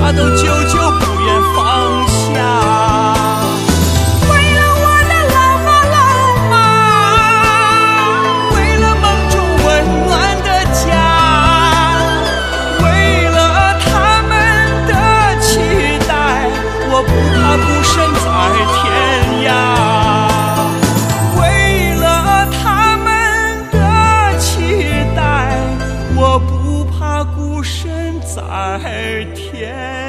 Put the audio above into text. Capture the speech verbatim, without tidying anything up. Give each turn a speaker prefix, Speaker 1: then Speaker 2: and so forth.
Speaker 1: 他都久久不愿放下。为了我的老妈老妈，为了梦中温暖的家，为了他们的期待，我不怕孤身在天涯。为了他们的期待，我不怕孤身在天涯。